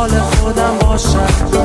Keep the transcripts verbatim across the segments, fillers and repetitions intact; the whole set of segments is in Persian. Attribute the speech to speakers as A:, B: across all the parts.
A: حال خودم باشم.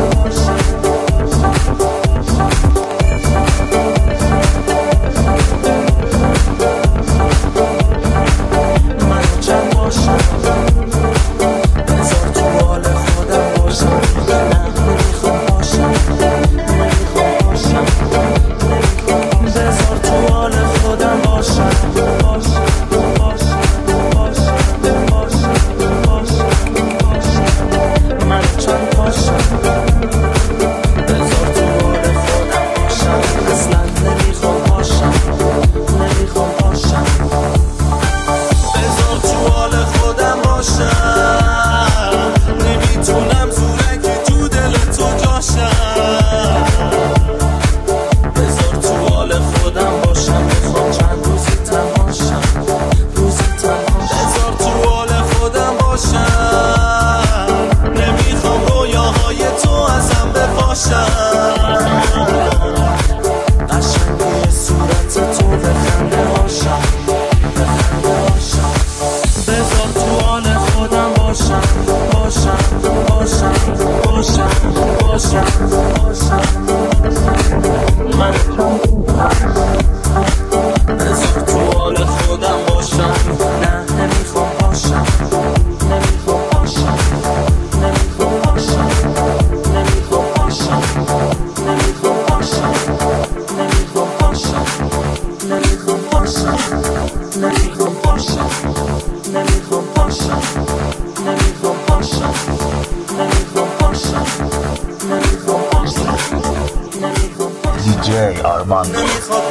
B: دی جی آرماندو.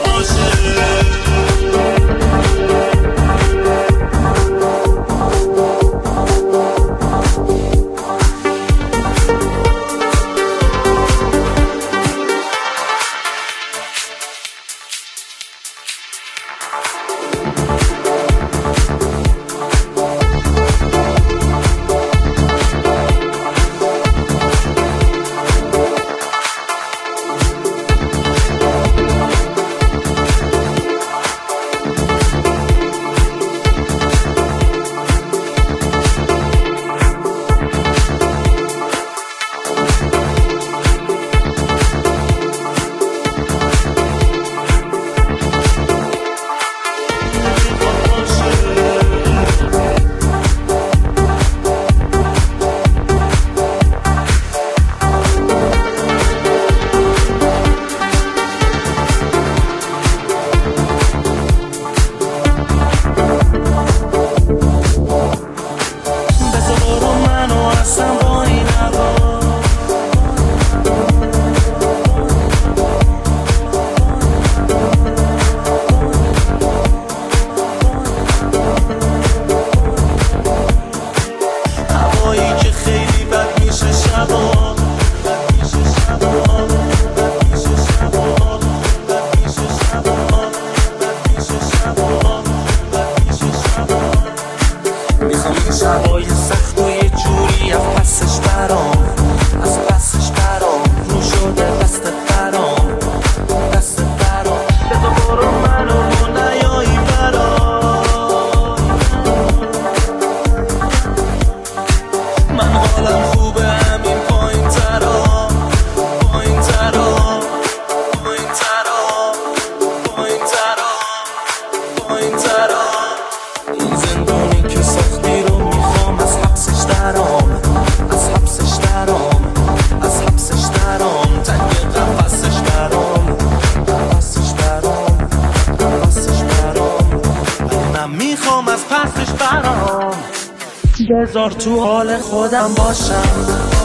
A: شبای سخت و یه جوری از پسش برام، از پسش برام رو شده دست برام، دست برام بذار برو منو نیایی برام. من حالم خوبه همین پایین ترام، پایین ترام، پایین ترام، پایین ترام، پایین ترام. این زندونی که ساختی رو میخوام از حبسش درام، از حبسش درام، از حبسش درام. تنگ قفسش درام، قفسش درام، قفسش درام. من میخوام از پسش برام، بذار تو حال خودم باشم.